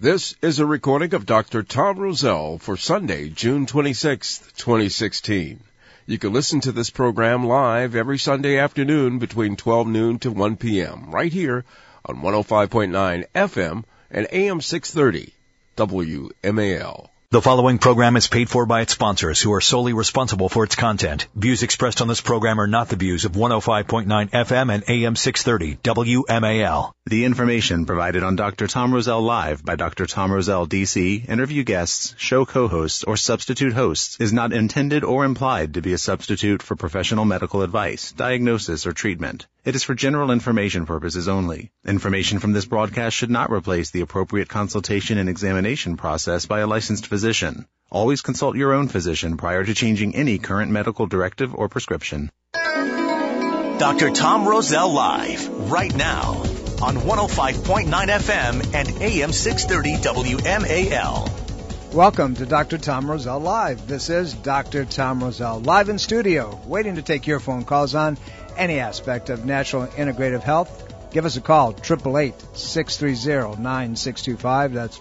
This is a recording of Dr. Tom Rosell for Sunday, June 26th, 2016. You can listen to this program live every Sunday afternoon between 12 noon to 1 p.m. right here on 105.9 FM and AM 630 WMAL. The following program is paid for by its sponsors, who are solely responsible for its content. Views expressed on this program are not the views of 105.9 FM and AM 630 WMAL. The information provided on Dr. Tom Rosell Live by Dr. Tom Rosell, D.C., interview guests, show co-hosts, or substitute hosts is not intended or implied to be a substitute for professional medical advice, diagnosis, or treatment. It is for general information purposes only. Information from this broadcast should not replace the appropriate consultation and examination process by a licensed physician. Always consult your own physician prior to changing any current medical directive or prescription. Dr. Tom Rosell Live, right now, on 105.9 FM and AM 630 WMAL. Welcome to Dr. Tom Rosell Live. This is Dr. Tom Rosell, live in studio, waiting to take your phone calls on any aspect of natural integrative health. Give us a call, 888-630-9625. That's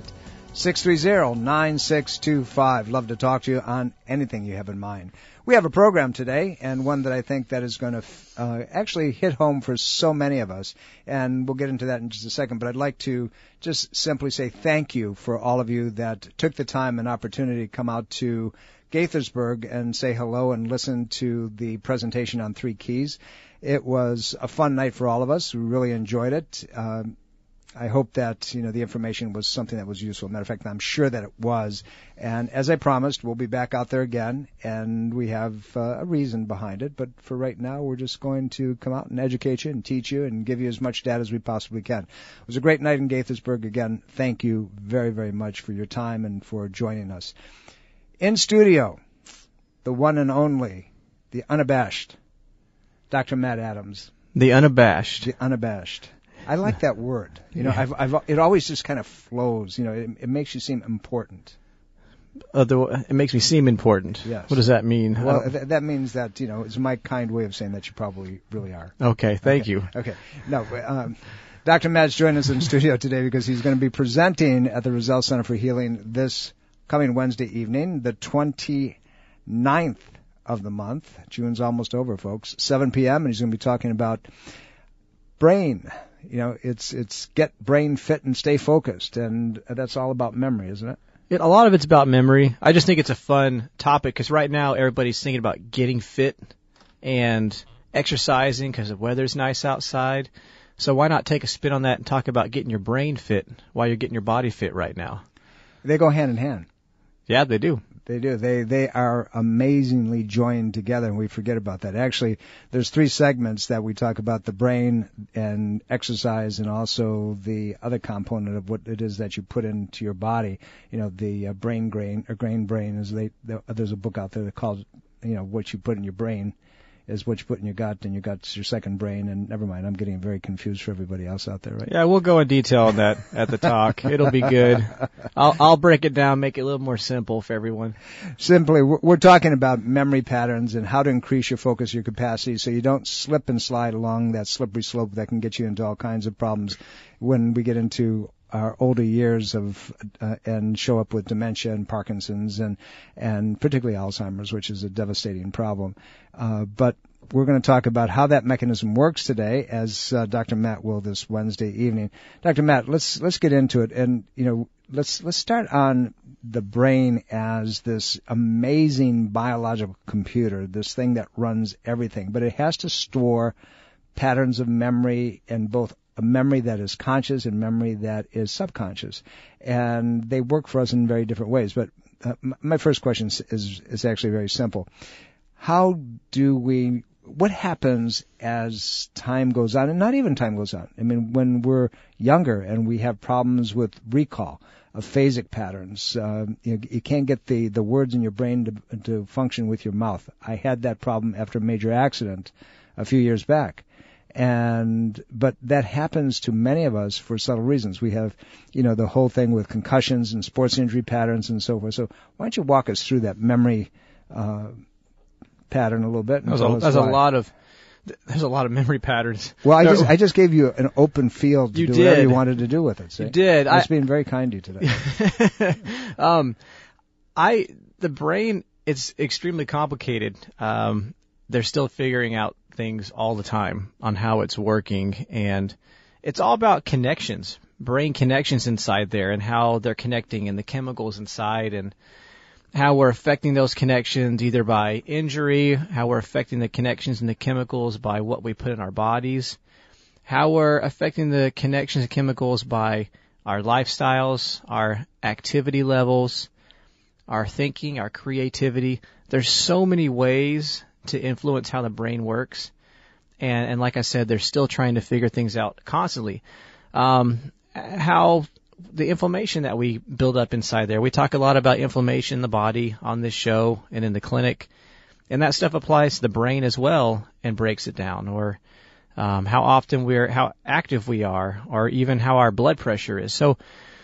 888-630-9625. Love to talk to you on anything you have in mind. We have a program today, and one that I think that is going to actually hit home for so many of us, and we'll get into that in just a second, but I'd like to just simply say thank you for all of you that took the time and opportunity to come out to Gaithersburg and say hello and listen to the presentation on 3 keys. It was a fun night for all of us. We really enjoyed it. I hope that, the information was something that was useful. Matter of fact, I'm sure that it was. And as I promised, we'll be back out there again, and we have a reason behind it. But for right now, we're just going to come out and educate you and teach you and give you as much data as we possibly can. It was a great night in Gaithersburg. Again, thank you very, very much for your time and for joining us. In studio, the one and only, the unabashed, Dr. Matt Adams. The unabashed. The unabashed. I like that word. It always just kind of flows. It makes you seem important. It makes me seem important. Yes. What does that mean? Well, that means that, it's my kind way of saying that you probably really are. Okay, thank you. Okay. No, Dr. Matt's joining us in the studio today because he's going to be presenting at the Rosell Center for Healing this coming Wednesday evening, the 29th of the month. June's almost over, folks. 7 p.m., and he's going to be talking about brain. It's get brain fit and stay focused, and that's all about memory, isn't it? A lot of it's about memory. I just think it's a fun topic because right now everybody's thinking about getting fit and exercising because the weather's nice outside. So why not take a spin on that and talk about getting your brain fit while you're getting your body fit right now? They go hand in hand. Yeah, they do. They do. They are amazingly joined together, and we forget about that. Actually, there's 3 segments that we talk about: the brain and exercise, and also the other component of what it is that you put into your body. The brain grain or grain brain is there's a book out there that calls what you put in your brain is what you put in your gut, and your gut's your second brain. And never mind, I'm getting very confused for everybody else out there, right? Yeah, we'll go in detail on that at the talk. It'll be good. I'll break it down, make it a little more simple for everyone. Simply, we're talking about memory patterns and how to increase your focus, your capacity, so you don't slip and slide along that slippery slope that can get you into all kinds of problems when we get into our older years and show up with dementia and Parkinson's and particularly Alzheimer's, which is a devastating problem. But we're going to talk about how that mechanism works today, as Dr. Matt will this Wednesday evening. Dr. Matt, let's get into it, and let's start on the brain as this amazing biological computer, this thing that runs everything, but it has to store patterns of memory, and both a memory that is conscious and memory that is subconscious. And they work for us in very different ways. But my first question is actually very simple. What happens as time goes on, and not even time goes on? I mean, when we're younger and we have problems with recall, aphasic patterns, you can't get the words in your brain to function with your mouth. I had that problem after a major accident a few years back. But that happens to many of us for subtle reasons. We have, the whole thing with concussions and sports injury patterns and so forth. So why don't you walk us through that memory pattern a little bit? There's a lot of there's a lot of memory patterns. Well, I just gave you an open field to do whatever you wanted to do with it. See? You did. I was being very kind to you today. The brain, it's extremely complicated. They're still figuring out things all the time on how it's working, and it's all about connections, brain connections inside there, and how they're connecting, and the chemicals inside, and how we're affecting those connections either by injury, how we're affecting the connections and the chemicals by what we put in our bodies, how we're affecting the connections and chemicals by our lifestyles, our activity levels, our thinking, our creativity. There's so many ways to influence how the brain works. And like I said, they're still trying to figure things out constantly. How the inflammation that we build up inside there. We talk a lot about inflammation in the body on this show and in the clinic. And that stuff applies to the brain as well and breaks it down. Or how active we are, or even how our blood pressure is. So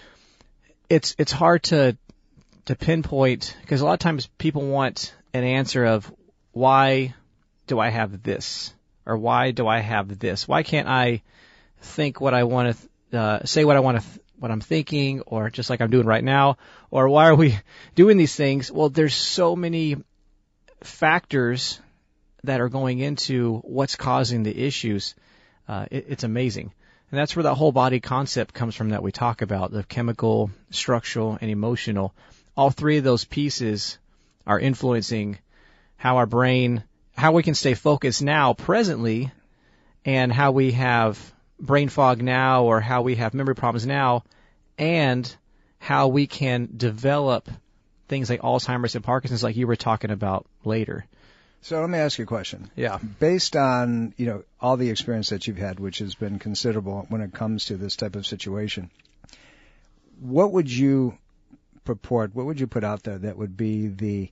it's hard to pinpoint, because a lot of times people want an answer of, why do I have this? Or why do I have this? Why can't I think what I want to say what I'm thinking, or just like I'm doing right now? Or why are we doing these things? Well, there's so many factors that are going into what's causing the issues. It's amazing. And that's where that whole body concept comes from that we talk about, the chemical, structural, and emotional. All three of those pieces are influencing how our brain, how we can stay focused now, presently, and how we have brain fog now, or how we have memory problems now, and how we can develop things like Alzheimer's and Parkinson's, like you were talking about later. So let me ask you a question. Yeah. Based on, all the experience that you've had, which has been considerable when it comes to this type of situation, what would you purport, what would you put out there that would be the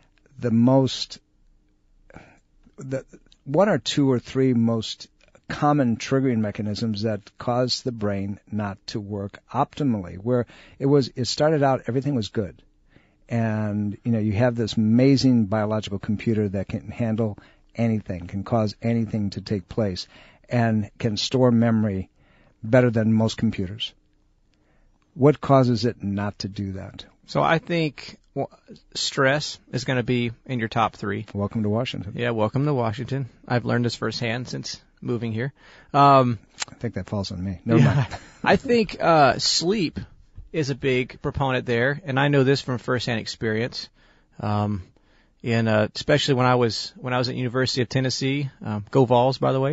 one or two or three most common triggering mechanisms that cause the brain not to work optimally, where it started out, everything was good. And, you have this amazing biological computer that can handle anything, can cause anything to take place, and can store memory better than most computers. What causes it not to do that? So I think stress is going to be in your top three. Welcome to Washington. Yeah, welcome to Washington. I've learned this firsthand since moving here. I think that falls on me. Never mind. I think sleep is a big proponent there, and I know this from firsthand experience. Especially when I was at University of Tennessee, go Vols, by the way.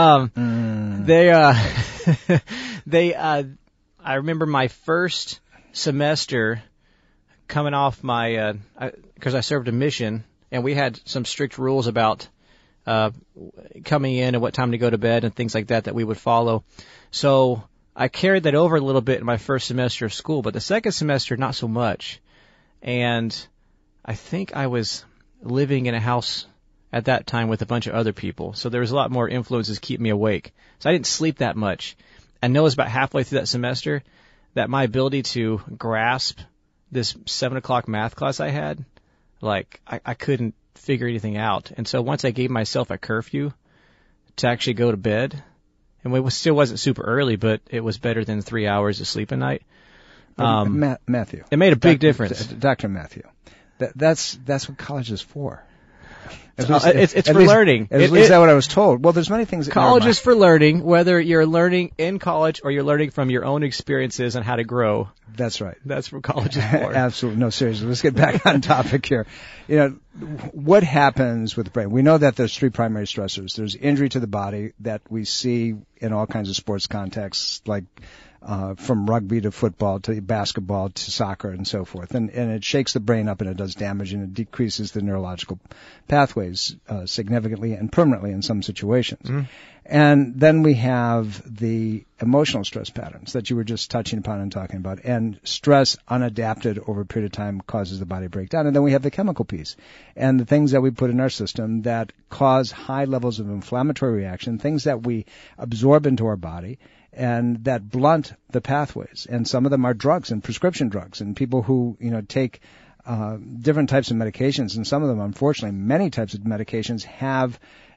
I remember my first semester coming off my, because I served a mission, and we had some strict rules about coming in and what time to go to bed and things like that we would follow. So I carried that over a little bit in my first semester of school, but the second semester, not so much. And I think I was living in a house at that time with a bunch of other people, so there was a lot more influences keep me awake. So I didn't sleep that much. I know it was about halfway through that semester that my ability to grasp this 7 o'clock math class I had, I couldn't figure anything out. And so once I gave myself a curfew to actually go to bed, and it still wasn't super early, but it was better than 3 hours of sleep a night. Matthew. It made a big difference. Dr. Matthew. That's what college is for. It's for learning. At least that's what I was told. Well, there's many things. College is for learning, whether you're learning in college or you're learning from your own experiences on how to grow. That's right. That's what college is for. Absolutely. No, seriously. Let's get back on topic here. What happens with the brain? We know that there's three primary stressors. There's injury to the body that we see in all kinds of sports contexts, like from rugby to football to basketball to soccer and so forth. And it shakes the brain up and it does damage and it decreases the neurological pathways significantly and permanently in some situations. Mm. And then we have the emotional stress patterns that you were just touching upon and talking about. And stress unadapted over a period of time causes the body to break down. And then we have the chemical piece and the things that we put in our system that cause high levels of inflammatory reaction, things that we absorb into our body and that blunt the pathways. And some of them are drugs and prescription drugs and people who, take different types of medications. And some of them, unfortunately, many types of medications have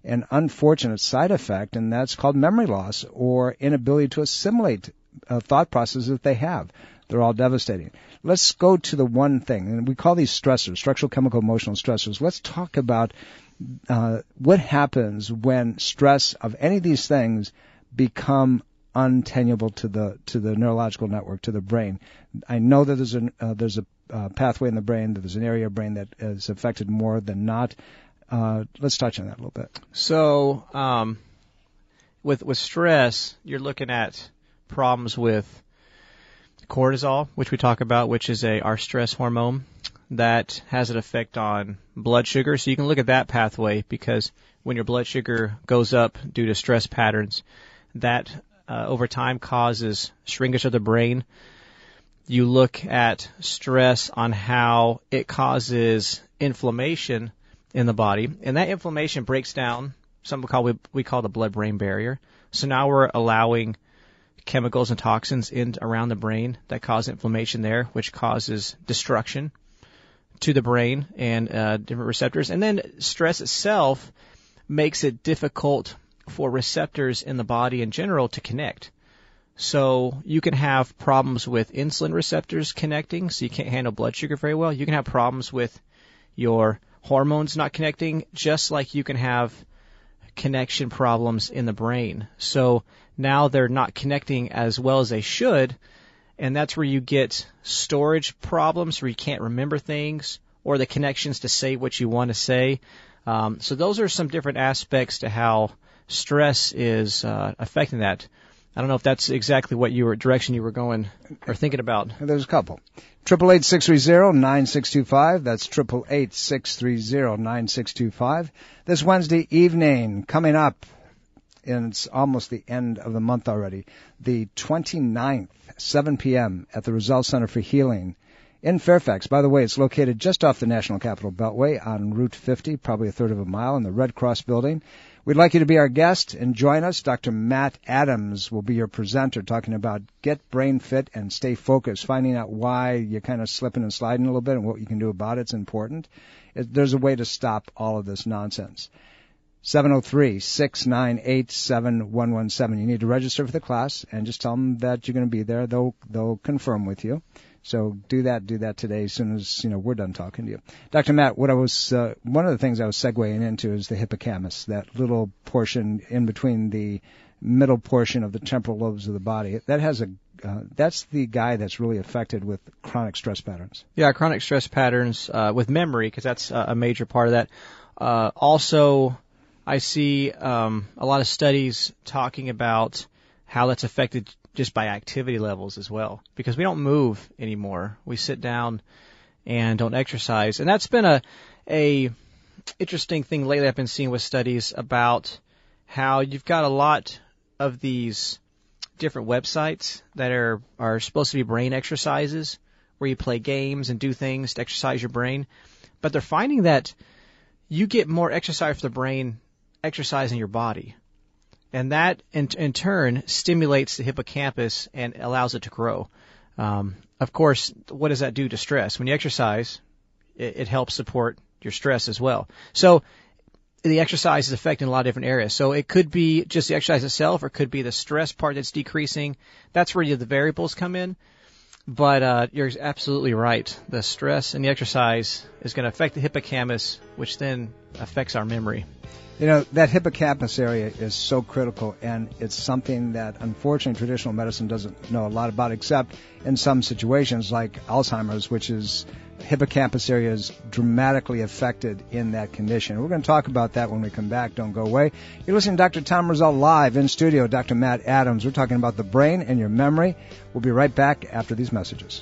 an unfortunate side effect, and that's called memory loss or inability to assimilate thought processes that they have. They're all devastating. Let's go to the one thing, and we call these stressors, structural, chemical, emotional stressors. Let's talk about what happens when stress of any of these things become untenable to the neurological network, to the brain. I know that there's a pathway in the brain, that there's an area of brain that is affected more than not. Let's touch on that a little bit. So, with stress, you're looking at problems with cortisol, which we talk about, which is our stress hormone that has an effect on blood sugar. So you can look at that pathway, because when your blood sugar goes up due to stress patterns, that over time causes shrinkage of the brain. You look at stress on how it causes inflammation in the body, and that inflammation breaks down something we call the blood-brain barrier. So now we're allowing chemicals and toxins in around the brain that cause inflammation there, which causes destruction to the brain and different receptors. And then stress itself makes it difficult for receptors in the body in general to connect. So you can have problems with insulin receptors connecting, so you can't handle blood sugar very well. You can have problems with your hormones not connecting, just like you can have connection problems in the brain. So now they're not connecting as well as they should, and that's where you get storage problems where you can't remember things, or the connections to say what you want to say. So those are some different aspects to how stress is affecting that. I don't know if that's exactly what direction you were going or thinking about. There's a couple. 888-630-9625. That's 888-630-9625. This Wednesday evening, coming up, and it's almost the end of the month already, the 29th, 7 p.m. at the Roselle Center for Healing in Fairfax. By the way, it's located just off the National Capital Beltway on Route 50, probably a third of a mile, in the Red Cross building. We'd like you to be our guest and join us. Dr. Matt Adams will be your presenter, talking about get brain fit and stay focused, finding out why you're kind of slipping and sliding a little bit and what you can do about it's important. There's a way to stop all of this nonsense. 703-698-7117. You need to register for the class and just tell them that you're going to be there. They'll confirm with you. So do that today as soon as we're done talking to you. Dr. Matt, one of the things I was segueing into is the hippocampus, that little portion in between the middle portion of the temporal lobes of the body. That has that's the guy that's really affected with chronic stress patterns. Yeah, chronic stress patterns with memory, because that's a major part of that. Also, I see a lot of studies talking about how that's affected just by activity levels as well, because we don't move anymore. We sit down and don't exercise. And that's been a interesting thing lately I've been seeing with studies about how you've got a lot of these different websites that are supposed to be brain exercises, where you play games and do things to exercise your brain. But they're finding that you get more exercise for the brain exercising your body. And that, in turn, stimulates the hippocampus and allows it to grow. Of course, what does that do to stress? When you exercise, it helps support your stress as well. So the exercise is affecting a lot of different areas. So it could be just the exercise itself, or it could be the stress part that's decreasing. That's where the variables come in. But you're absolutely right. The stress and the exercise is going to affect the hippocampus, which then affects our memory. That hippocampus area is so critical, and it's something that, unfortunately, traditional medicine doesn't know a lot about, except in some situations like Alzheimer's, which is hippocampus area is dramatically affected in that condition. We're going to talk about that when we come back. Don't go away. You're listening to Dr. Tom Roselle live in studio. Dr. Matt Adams. We're talking about the brain and your memory. We'll be right back after these messages.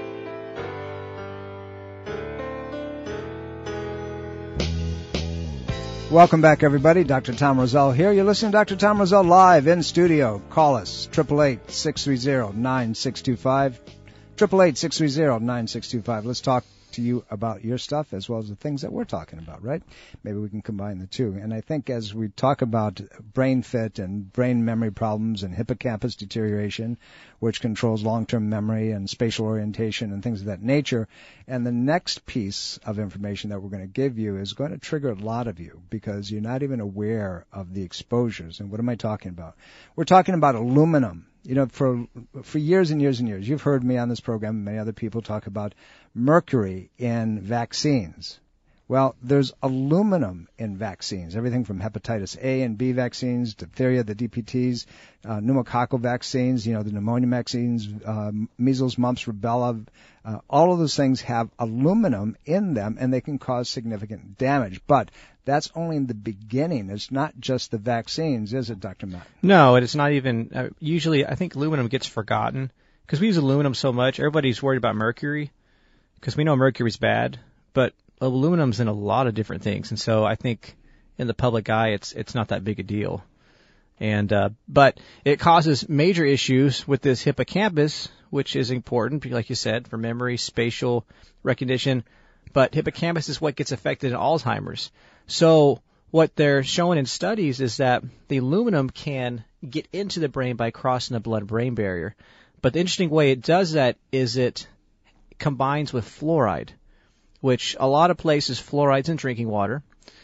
Welcome back, everybody. Dr. Tom Roselle here. You're listening to Dr. Tom Roselle live in studio. Call us, 888-630-9625. 888-630-9625. Let's talk to you about your stuff as well as the things that we're talking about, right? Maybe we can combine the two. And I think as we talk about brain fit and brain memory problems and hippocampus deterioration, which controls long-term memory and spatial orientation and things of that nature, and the next piece of information that we're going to give you is going to trigger a lot of you because you're not even aware of the exposures. And what am I talking about? We're talking about aluminum. You know, for years and years and years, you've heard me on this program and many other people talk about mercury in vaccines. Well, there's aluminum in vaccines, everything from hepatitis A and B vaccines, diphtheria, the DPTs, pneumococcal vaccines, the pneumonia vaccines, measles, mumps, rubella. All of those things have aluminum in them, and they can cause significant damage. But that's only in the beginning. It's not just the vaccines, is it, Dr. Matt? No, it's not even. Usually, I think aluminum gets forgotten because we use aluminum so much. Everybody's worried about mercury because we know mercury's bad, but aluminum's in a lot of different things. And so I think in the public eye, it's not that big a deal. And but it causes major issues with this hippocampus, which is important, like you said, for memory, spatial recognition. But hippocampus is what gets affected in Alzheimer's. So what they're showing in studies is that the aluminum can get into the brain by crossing the blood-brain barrier. But the interesting way it does that is it combines with fluoride, which a lot of places fluoride's in drinking water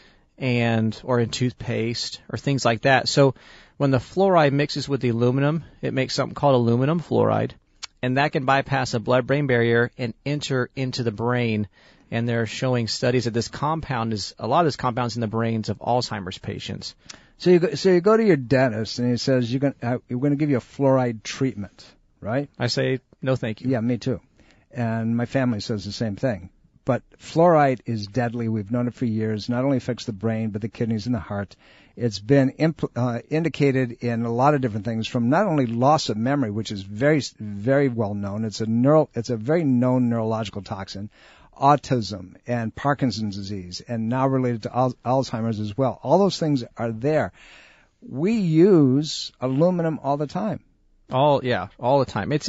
or in toothpaste or things like that. So when the fluoride mixes with the aluminum, it makes something called aluminum fluoride, and that can bypass the blood-brain barrier and enter into the brain. And they're showing studies that this compound a lot of this compound's in the brains of Alzheimer's patients. So you go to your dentist and he says we're going to give you a fluoride treatment, right? I say no, thank you. Yeah, me too. And my family says the same thing. But fluoride is deadly. We've known it for years. Not only affects the brain, but the kidneys and the heart. It's been indicated in a lot of different things, from not only loss of memory, which is very, very well known. It's a very known neurological toxin. Autism and Parkinson's disease, and now related to Alzheimer's as well. All those things are there. We use aluminum all the time. All the time. It's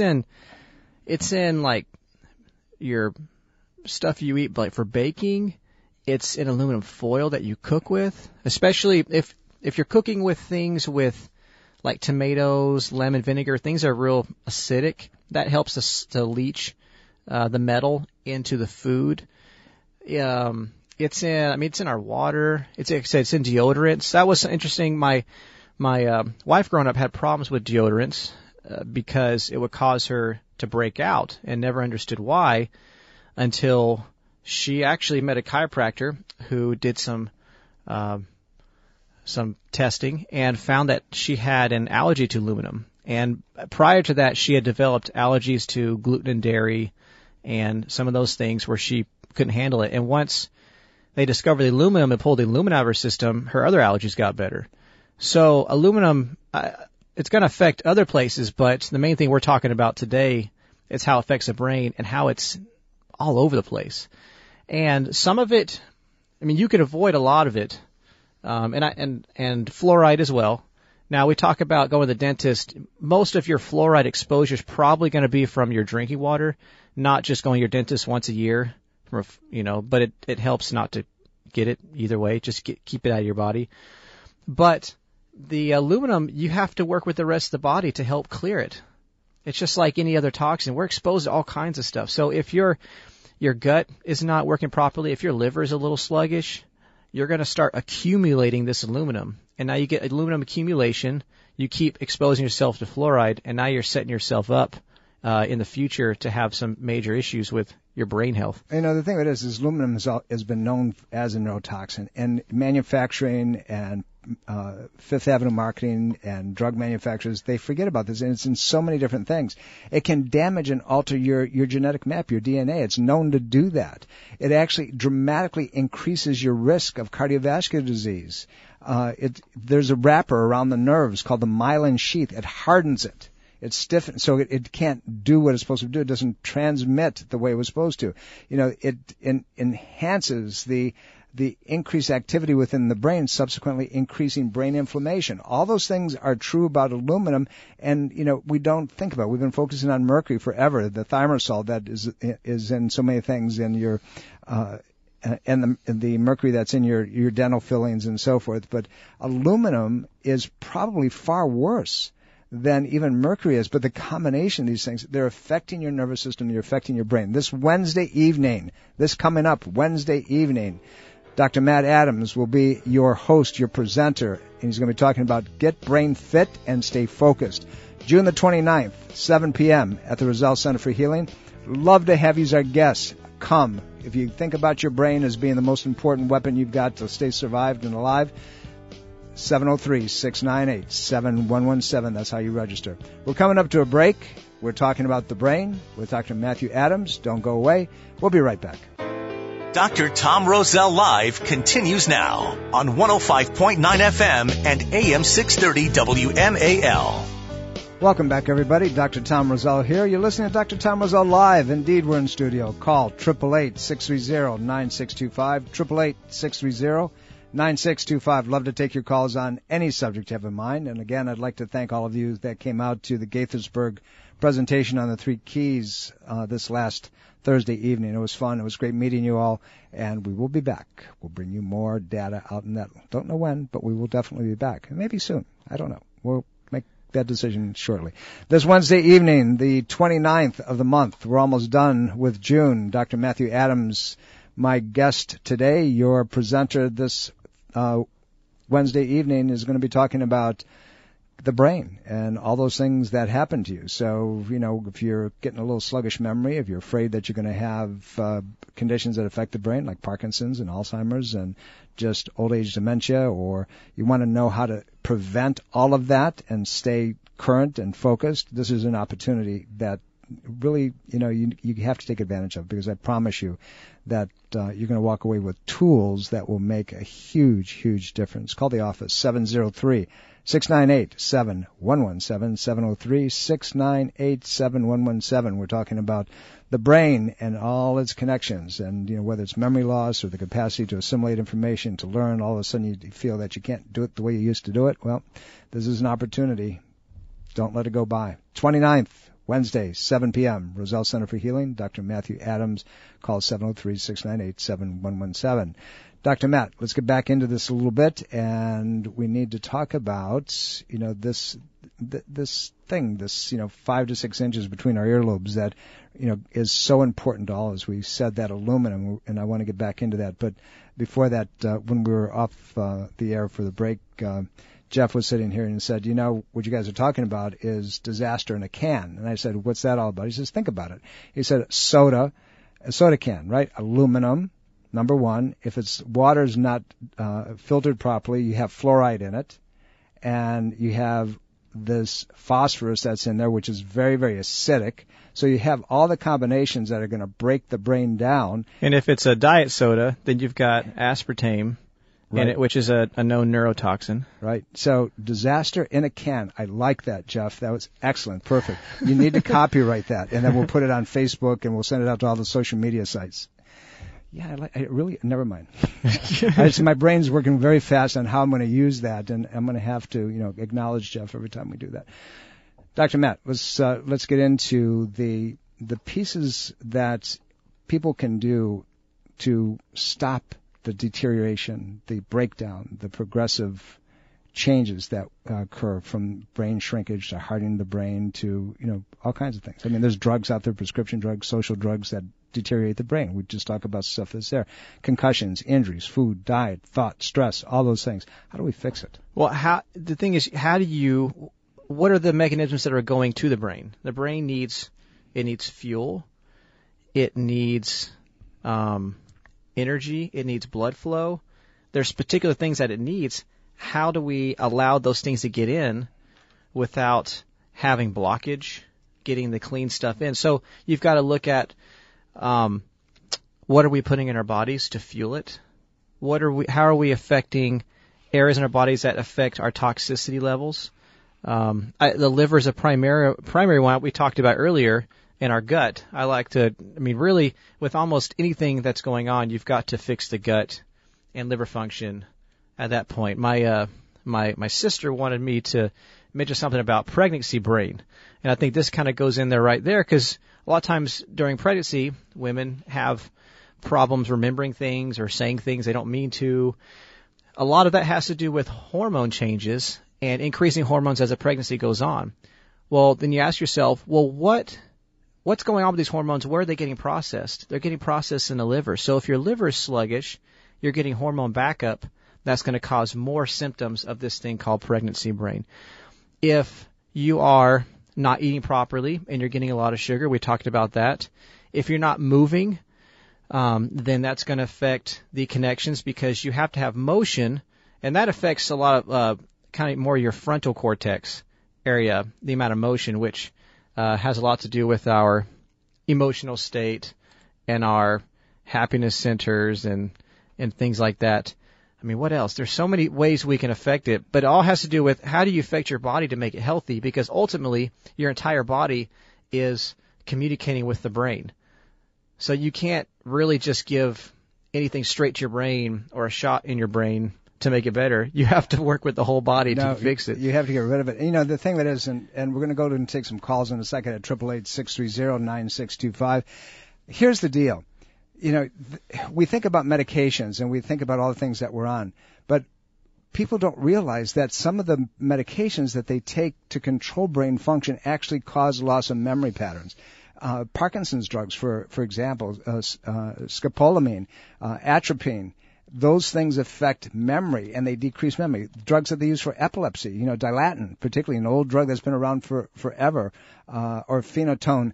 in like your stuff you eat, like for baking. It's in aluminum foil that you cook with, especially if you're cooking with things with like tomatoes, lemon vinegar, things that are real acidic. That helps us to leach the metal into the food. It's in our water. It's in deodorants. That was interesting. My wife growing up had problems with deodorants because it would cause her to break out, and never understood why until she actually met a chiropractor who did some testing and found that she had an allergy to aluminum. And prior to that, she had developed allergies to gluten and dairy and some of those things where she couldn't handle it. And once they discovered the aluminum and pulled the aluminum out of her system, her other allergies got better. So aluminum, it's going to affect other places, but the main thing we're talking about today is how it affects the brain and how it's all over the place. And some of it, you can avoid a lot of it, and fluoride as well. Now, we talk about going to the dentist. Most of your fluoride exposure is probably going to be from your drinking water, not just going to your dentist once a year, but it helps not to get it either way. Just keep it out of your body. But the aluminum, you have to work with the rest of the body to help clear it. It's just like any other toxin. We're exposed to all kinds of stuff. So if your gut is not working properly, if your liver is a little sluggish, you're going to start accumulating this aluminum. And now you get aluminum accumulation. You keep exposing yourself to fluoride, and now you're setting yourself up in the future to have some major issues with your brain health. The thing of it is aluminum has been known as a neurotoxin, and manufacturing and Fifth Avenue marketing and drug manufacturers, they forget about this, and it's in so many different things. It can damage and alter your genetic map, your DNA. It's known to do that. It actually dramatically increases your risk of cardiovascular disease. There's a wrapper around the nerves called the myelin sheath. It hardens it. It stiffens, so it can't do what it's supposed to do. It doesn't transmit the way it was supposed to. It enhances the the increased activity within the brain, subsequently increasing brain inflammation. All those things are true about aluminum, and we don't think about it. We've been focusing on mercury forever, the thimerosal that is in so many things in your and the mercury that's in your dental fillings and so forth. But aluminum is probably far worse than even mercury is. But the combination of these things, they're affecting your nervous system, they're affecting your brain. This Wednesday evening, Dr. Matt Adams will be your host, your presenter, and he's going to be talking about Get Brain Fit and Stay Focused. June the 29th, 7 p.m. at the Roselle Center for Healing. Love to have you as our guest. Come. If you think about your brain as being the most important weapon you've got to stay survived and alive, 703-698-7117. That's how you register. We're coming up to a break. We're talking about the brain with Dr. Matthew Adams. Don't go away. We'll be right back. Dr. Tom Roselle Live continues now on 105.9 FM and AM 630 WMAL. Welcome back, everybody. Dr. Tom Roselle here. You're listening to Dr. Tom Roselle Live. Indeed, we're in studio. Call 888-630-9625, 888-630-9625. Love to take your calls on any subject you have in mind. And again, I'd like to thank all of you that came out to the Gaithersburg presentation on the 3 keys this last Thursday evening. It was fun. It was great meeting you all. And we will be back. We'll bring you more data out in that. Don't know when, but we will definitely be back. And maybe soon. I don't know. We'll make that decision shortly. This Wednesday evening, the 29th of the month, we're almost done with June. Dr. Matthew Adams, my guest today, your presenter this Wednesday evening, is going to be talking about the brain and all those things that happen to you. So, if you're getting a little sluggish memory, if you're afraid that you're going to have conditions that affect the brain, like Parkinson's and Alzheimer's and just old age dementia, or you want to know how to prevent all of that and stay current and focused, this is an opportunity that really, you have to take advantage of, because I promise you that you're going to walk away with tools that will make a huge, huge difference. Call the office, 703-698-7117, 703-698-7117. We're talking about the brain and all its connections, and whether it's memory loss or the capacity to assimilate information, to learn, all of a sudden you feel that you can't do it the way you used to do it. Well, this is an opportunity. Don't let it go by. 29th, Wednesday, 7 p.m., Roselle Center for Healing. Dr. Matthew Adams. Call 703-698-7117. Dr. Matt, let's get back into this a little bit, and we need to talk about, this thing, 5 to 6 inches between our earlobes that, is so important to all, as we said, that aluminum, and I want to get back into that. But before that, when we were off the air for the break, Jeff was sitting here and said, what you guys are talking about is disaster in a can. And I said, what's that all about? He says, think about it. He said, a soda can, right? Aluminum, number one. If it's water's not filtered properly, you have fluoride in it, and you have this phosphorus that's in there, which is very, very acidic. So you have all the combinations that are going to break the brain down. And if it's a diet soda, then you've got aspartame. Right. In it, which is a known neurotoxin. Right. So, disaster in a can. I like that, Jeff. That was excellent. Perfect. You need to copyright that, and then we'll put it on Facebook, and we'll send it out to all the social media sites. Yeah, never mind. My brain's working very fast on how I'm going to use that, and I'm going to have to, acknowledge Jeff every time we do that. Dr. Matt, let's get into the pieces that people can do to stop the deterioration, the breakdown, the progressive changes that occur from brain shrinkage to hardening the brain to, all kinds of things. I mean, there's drugs out there, prescription drugs, social drugs that deteriorate the brain. We just talk about stuff that's there. Concussions, injuries, food, diet, thought, stress, all those things. How do we fix it? Well, the thing is, what are the mechanisms that are going to the brain? The brain needs fuel. It needs, energy, it needs blood flow. There's particular things that it needs. How do we allow those things to get in without having blockage, getting the clean stuff in? So you've got to look at what are we putting in our bodies to fuel it? How are we affecting areas in our bodies that affect our toxicity levels? The liver is a primary one we talked about earlier. In our gut, really, with almost anything that's going on, you've got to fix the gut and liver function at that point. My sister wanted me to mention something about pregnancy brain, and I think this kind of goes in there right there, because a lot of times during pregnancy, women have problems remembering things or saying things they don't mean to. A lot of that has to do with hormone changes and increasing hormones as a pregnancy goes on. Well, then you ask yourself, well, what's going on with these hormones? Where are they getting processed? They're getting processed in the liver. So if your liver is sluggish, you're getting hormone backup. That's going to cause more symptoms of this thing called pregnancy brain. If you are not eating properly and you're getting a lot of sugar, we talked about that. If you're not moving, then that's going to affect the connections, because you have to have motion, and that affects a lot of kind of more your frontal cortex area, the amount of motion, which has a lot to do with our emotional state and our happiness centers and things like that. I mean, what else? There's so many ways we can affect it, but it all has to do with how do you affect your body to make it healthy, because ultimately your entire body is communicating with the brain. So you can't really just give anything straight to your brain or a shot in your brain to make it better. You have to work with the whole body to fix it. You have to get rid of it. You know, the thing that is, and we're going to go and take some calls in a second at 888-630-9625. Here's the deal. You know, we think about medications and we think about all the things that we're on, but people don't realize that some of the medications that they take to control brain function actually cause loss of memory patterns. Parkinson's drugs, for example, scopolamine, atropine, those things affect memory and they decrease memory. Drugs that they use for epilepsy, you know, Dilatin, particularly an old drug that's been around forever, or phenytonin,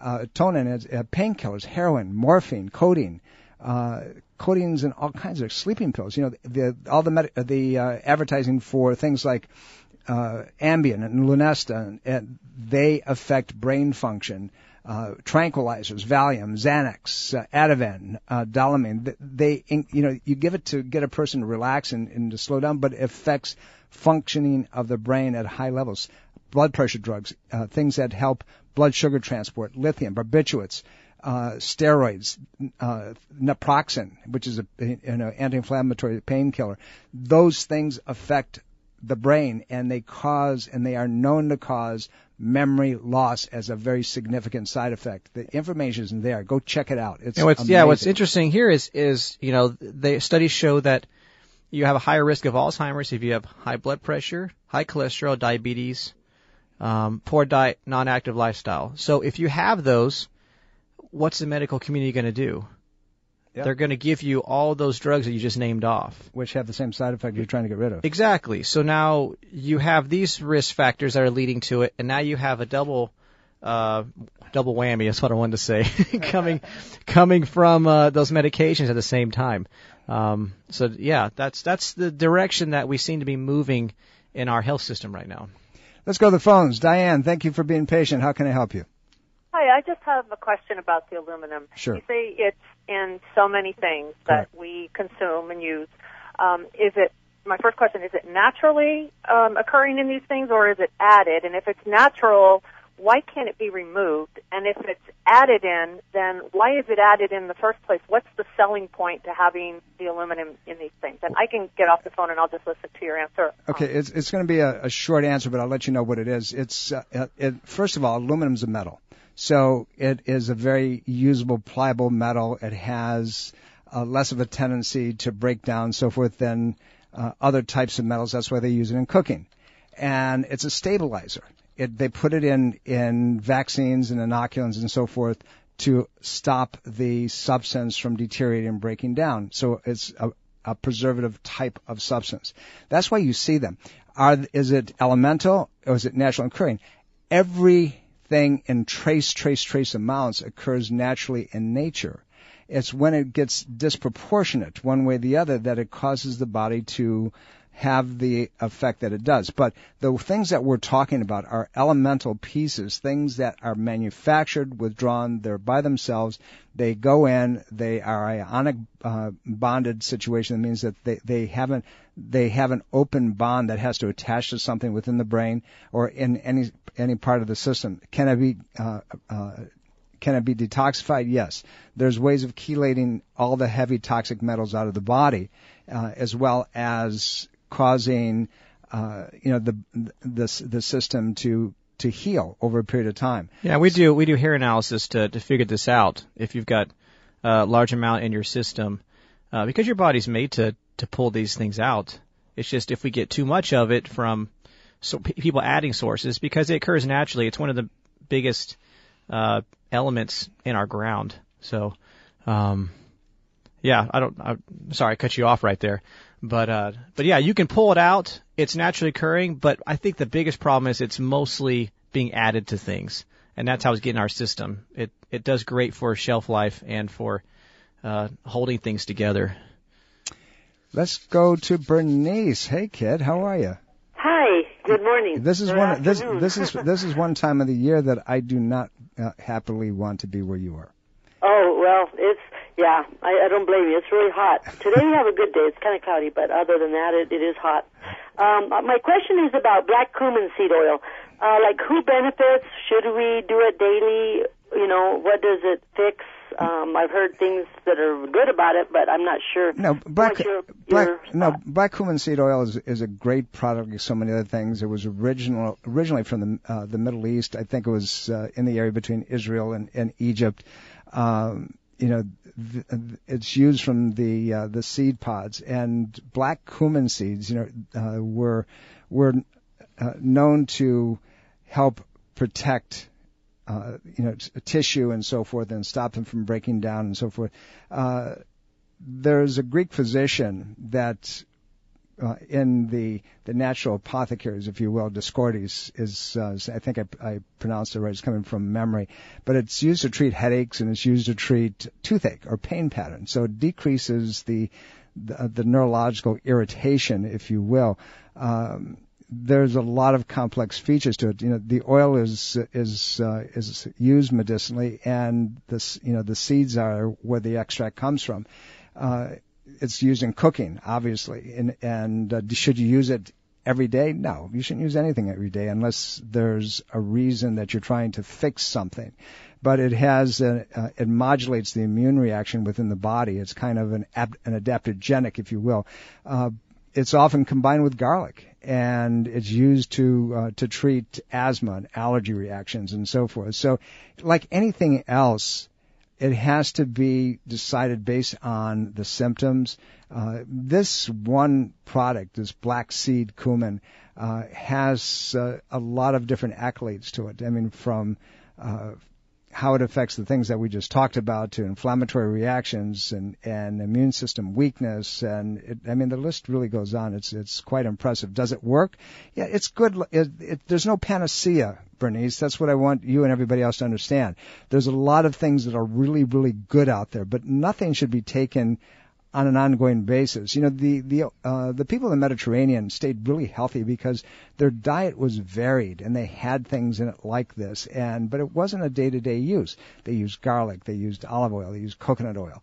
painkillers, heroin, morphine, codeine. Codeine's in all kinds of sleeping pills. You know, the advertising for things like Ambien and Lunesta, they affect brain function. Tranquilizers, Valium, Xanax, Ativan, Dolamine. You give it to get a person to relax and to slow down, but it affects functioning of the brain at high levels. Blood pressure drugs, things that help blood sugar transport, lithium, barbiturates, steroids, naproxen, which is an anti-inflammatory painkiller. Those things affect the brain, and they are known to cause memory loss as a very significant side effect. The information is there. Go check it out. It's amazing. What's interesting here is the studies show that you have a higher risk of Alzheimer's if you have high blood pressure, high cholesterol, diabetes, poor diet, non-active lifestyle. So if you have those, what's the medical community going to do? Yep. They're going to give you all those drugs that you just named off, which have the same side effect you're trying to get rid of. Exactly. So now you have these risk factors that are leading to it, and now you have a double whammy. That's what I wanted to say, coming from those medications at the same time. So yeah, that's the direction that we seem to be moving in our health system right now. Let's go to the phones. Diane, thank you for being patient. How can I help you? Hi, I just have a question about the aluminum. Sure. You say it's in so many things that we consume and use. My first question, is it naturally occurring in these things, or is it added? And if it's natural, why can't it be removed? And if it's added in, then why is it added in the first place? What's the selling point to having the aluminum in these things? And I can get off the phone and I'll just listen to your answer. Okay, it's going to be a short answer, but I'll let you know what it is. First of all, aluminum's a metal. So it is a very usable, pliable metal. It has less of a tendency to break down, so forth, than other types of metals. That's why they use it in cooking. And it's a stabilizer. They put it in vaccines and inoculants and so forth to stop the substance from deteriorating and breaking down. So it's a preservative type of substance. That's why you see them. Is it elemental or is it natural occurring? Everything in trace amounts occurs naturally in nature. It's when it gets disproportionate one way or the other that it causes the body to have the effect that it does. But the things that we're talking about are elemental pieces, things that are manufactured, withdrawn, they're by themselves. They go in, they are ionic bonded situation. That means that they have an open bond that has to attach to something within the brain or in any part of the system. Can Can it be detoxified? Yes. There's ways of chelating all the heavy toxic metals out of the body, as well as causing, the system to heal over a period of time. Yeah, we do hair analysis to figure this out. If you've got a large amount in your system, because your body's made to pull these things out. It's just if we get too much of it from people adding sources, because it occurs naturally. It's one of the biggest elements in our ground. So, I'm sorry, I cut you off right there. But yeah, you can pull it out. It's naturally occurring, but I think the biggest problem is it's mostly being added to things, and that's how it's getting our system. It does great for shelf life and for holding things together. Let's go to Bernice. Hey, kid, how are you? Hi. Good morning. This is one time of the year that I do not happily want to be where you are. Oh well, I don't blame you. It's really hot. Today we have a good day. It's kind of cloudy, but other than that, it is hot. My question is about black cumin seed oil. Who benefits? Should we do it daily? What does it fix? I've heard things that are good about it, but I'm not sure. No, black cumin seed oil is a great product like so many other things. It was originally from the Middle East. I think it was in the area between Israel and Egypt. It's used from the seed pods, and black cumin seeds, were known to help protect tissue and so forth, and stop them from breaking down and so forth. There's a Greek physician that, in the natural apothecaries, if you will, Dioscorides is, I think I pronounced it right, it's coming from memory, but it's used to treat headaches and it's used to treat toothache or pain patterns. So it decreases the neurological irritation, if you will. There's a lot of complex features to it. The oil is used medicinally, and the seeds are where the extract comes from. It's used in cooking, obviously, and should you use it every day? No, you shouldn't use anything every day unless there's a reason that you're trying to fix something. But it it modulates the immune reaction within the body. It's kind of an adaptogenic, if you will. It's often combined with garlic, and it's used to treat asthma and allergy reactions and so forth. So, like anything else, it has to be decided based on the symptoms. This one product, this black seed cumin, has a lot of different accolades to it. I mean, from how it affects the things that we just talked about to inflammatory reactions and immune system weakness, and the list really goes on. It's quite impressive. Does it work? Yeah, it's good. There's no panacea, Bernice. That's what I want you and everybody else to understand. There's a lot of things that are really, really good out there, but nothing should be taken on an ongoing basis. The people in the Mediterranean stayed really healthy because their diet was varied and they had things in it like this, but it wasn't a day-to-day use. They used garlic, they used olive oil, they used coconut oil,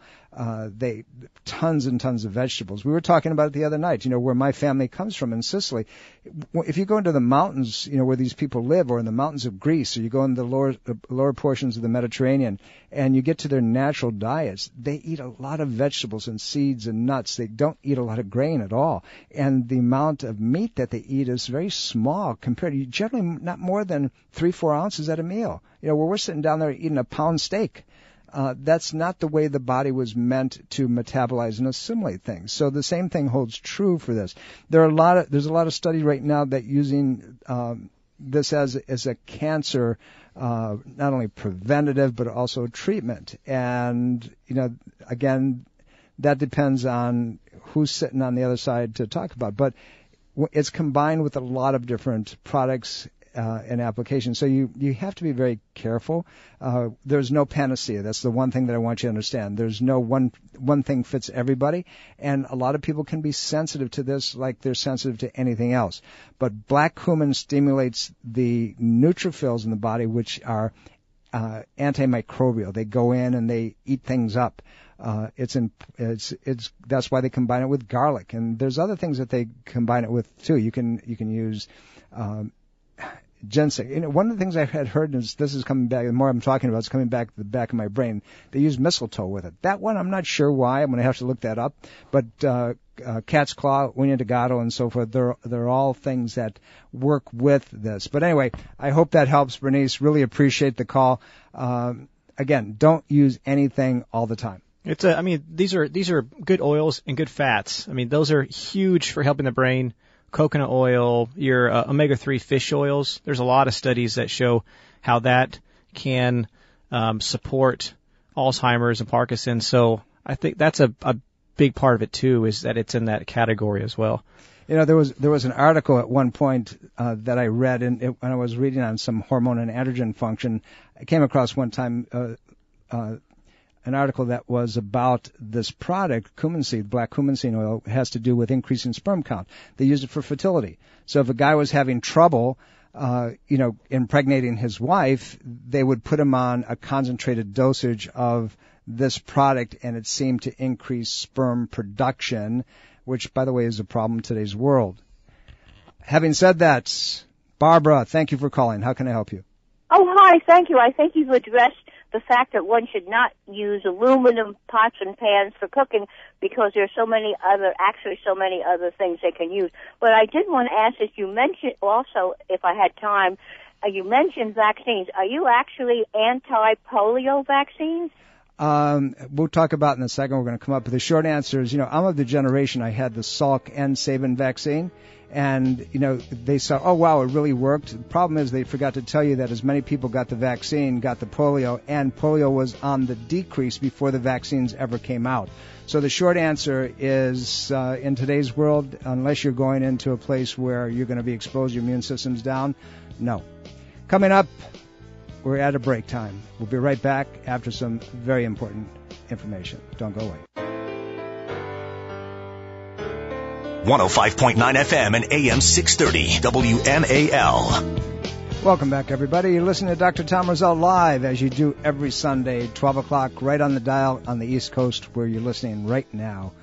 tons and tons of vegetables. We were talking about it the other night, where my family comes from in Sicily. If you go into the mountains, where these people live, or in the mountains of Greece, or you go in the lower portions of the Mediterranean, and you get to their natural diets, they eat a lot of vegetables and seeds and nuts. They don't eat a lot of grain at all. And the amount of meat that they eat is very small compared to generally not more than 3-4 ounces at a meal. Where we're sitting down there eating a pound steak. That's not the way the body was meant to metabolize and assimilate things. So the same thing holds true for this. There's a lot of study right now that using this as a cancer, not only preventative but also treatment. And again, that depends on who's sitting on the other side to talk about. But it's combined with a lot of different products and applications. So you have to be very careful. There's no panacea. That's the one thing that I want you to understand. There's no one thing fits everybody, and a lot of people can be sensitive to this like they're sensitive to anything else. But black cumin stimulates the neutrophils in the body, which are antimicrobial. They go in and they eat things up. That's why they combine it with garlic, and there's other things that they combine it with too. You can use ginseng. One of the things I had heard is this is coming back. The more I'm talking about, it's coming back to the back of my brain. They use mistletoe with it. That one, I'm not sure why. I'm going to have to look that up. But cat's claw, Uña de Gato, and so forth. They're all things that work with this. But anyway, I hope that helps, Bernice. Really appreciate the call. Again, don't use anything all the time. These are good oils and good fats. Those are huge for helping the brain. Coconut oil, your omega-3 fish oils. There's a lot of studies that show how that can support Alzheimer's and Parkinson's. So I think that's a big part of it too, is that it's in that category as well. There was an article at one point that I read, and when I was reading on some hormone and androgen function, I came across one time an article that was about this product, cumin seed, black cumin seed oil, has to do with increasing sperm count. They used it for fertility. So if a guy was having trouble, impregnating his wife, they would put him on a concentrated dosage of this product, and it seemed to increase sperm production, which, by the way, is a problem in today's world. Having said that, Barbara, thank you for calling. How can I help you? Oh, hi. Thank you. I think you've addressed the fact that one should not use aluminum pots and pans for cooking because there's so many other things they can use. But I did want to ask, as you mentioned also, if I had time, you mentioned vaccines. Are you actually anti-polio vaccines? We'll talk about in a second. We're going to come up with the short answer is, I'm of the generation, I had the Salk and Sabin vaccine. And, they saw, oh, wow, it really worked. The problem is they forgot to tell you that as many people got the vaccine, got the polio, and polio was on the decrease before the vaccines ever came out. So the short answer is, in today's world, unless you're going into a place where you're going to be exposed, your immune system's down, no. Coming up, we're at a break time. We'll be right back after some very important information. Don't go away. 105.9 FM and AM 630 WMAL. Welcome back, everybody. You're listening to Dr. Tom Rosell live, as you do every Sunday, 12 o'clock, right on the dial on the East Coast where you're listening right now.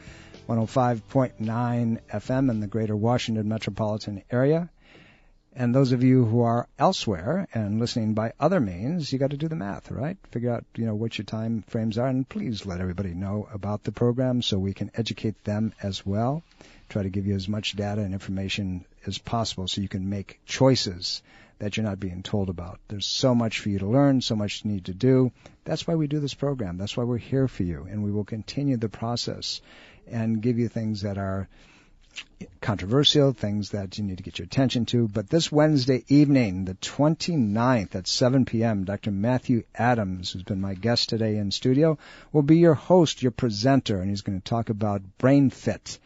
105.9 FM in the greater Washington metropolitan area. And those of you who are elsewhere and listening by other means, you got to do the math, right? Figure out, what your time frames are, and please let everybody know about the program so we can educate them as well. Try to give you as much data and information as possible so you can make choices that you're not being told about. There's so much for you to learn, so much you need to do. That's why we do this program. That's why we're here for you, and we will continue the process and give you things that are controversial, things that you need to get your attention to. But this Wednesday evening, the 29th at 7 p.m., Dr. Matthew Adams, who's been my guest today in studio, will be your host, your presenter, and he's going to talk about brain fit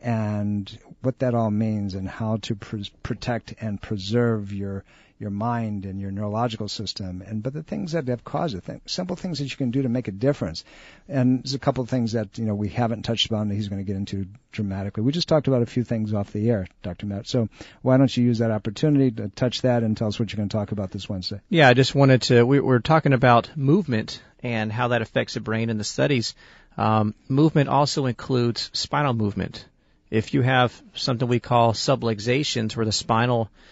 and what that all means and how to protect and preserve your mind and your neurological system, but the things that have caused it, simple things that you can do to make a difference. And there's a couple of things that we haven't touched upon that he's going to get into dramatically. We just talked about a few things off the air, Dr. Matt. So why don't you use that opportunity to touch that and tell us what you're going to talk about this Wednesday? Yeah, I just wanted to. We're talking about movement and how that affects the brain in the studies. Movement also includes spinal movement. If you have something we call subluxations, where the spine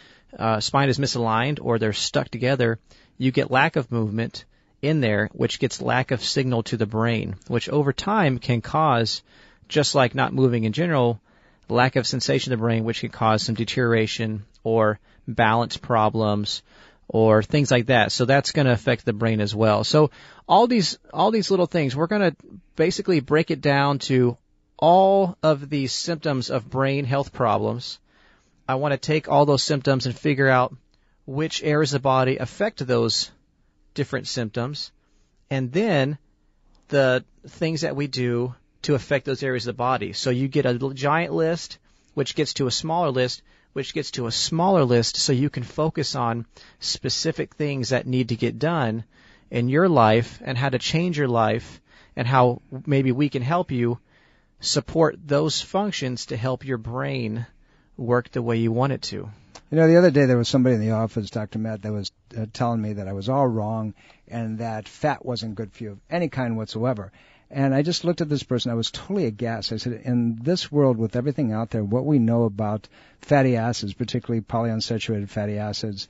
is misaligned or they're stuck together, you get lack of movement in there, which gets lack of signal to the brain, which over time can cause, just like not moving in general, lack of sensation in the brain, which can cause some deterioration or balance problems or things like that. So that's going to affect the brain as well. So all these little things, we're going to basically break it down to all of these symptoms of brain health problems. I want to take all those symptoms and figure out which areas of the body affect those different symptoms, and then the things that we do to affect those areas of the body. So you get a giant list, which gets to a smaller list, which gets to a smaller list, so you can focus on specific things that need to get done in your life and how to change your life and how maybe we can help you support those functions to help your brain work the way you want it to. The other day there was somebody in the office, Dr. Matt, that was telling me that I was all wrong and that fat wasn't good for you of any kind whatsoever. And I just looked at this person. I was totally aghast. I said, in this world with everything out there, what we know about fatty acids, particularly polyunsaturated fatty acids,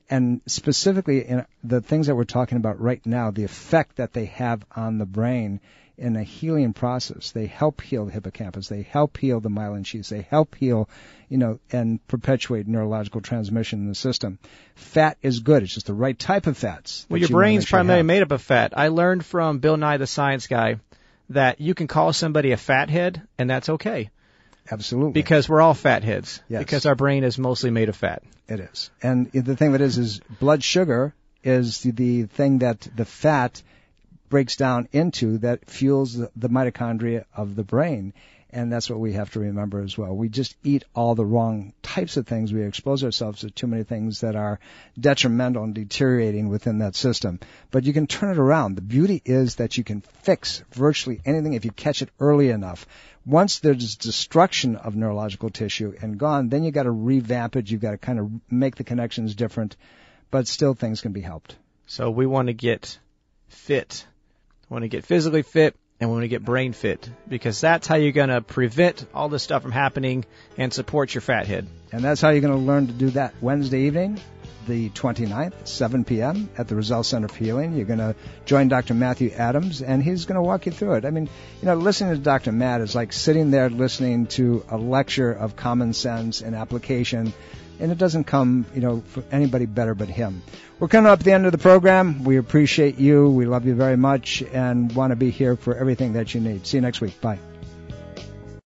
And specifically in the things that we're talking about right now, the effect that they have on the brain in a healing process. They help heal the hippocampus. They help heal the myelin sheaths. They help heal, and perpetuate neurological transmission in the system. Fat is good. It's just the right type of fats. Well, your brain's primarily made up of fat. I learned from Bill Nye the Science Guy that you can call somebody a fathead, and that's okay. Absolutely. Because we're all fatheads. Yes. Because our brain is mostly made of fat. It is. And the thing that is blood sugar is the thing that the fat breaks down into that fuels the mitochondria of the brain. And that's what we have to remember as well. We just eat all the wrong types of things. We expose ourselves to too many things that are detrimental and deteriorating within that system. But you can turn it around. The beauty is that you can fix virtually anything if you catch it early enough. Once there's destruction of neurological tissue and gone, then you got to revamp it. You've got to kind of make the connections different. But still things can be helped. So we want to get fit. We want to get physically fit, and we want to get brain fit, because that's how you're going to prevent all this stuff from happening and support your fat head. And that's how you're going to learn to do that Wednesday evening, the 29th, 7 p.m. at the Roselle Center for Healing. You're going to join Dr. Matthew Adams, and he's going to walk you through it. I mean, listening to Dr. Matt is like sitting there listening to a lecture of common sense and application, and it doesn't come, for anybody better but him. We're coming up at the end of the program. We appreciate you. We love you very much and want to be here for everything that you need. See you next week. Bye.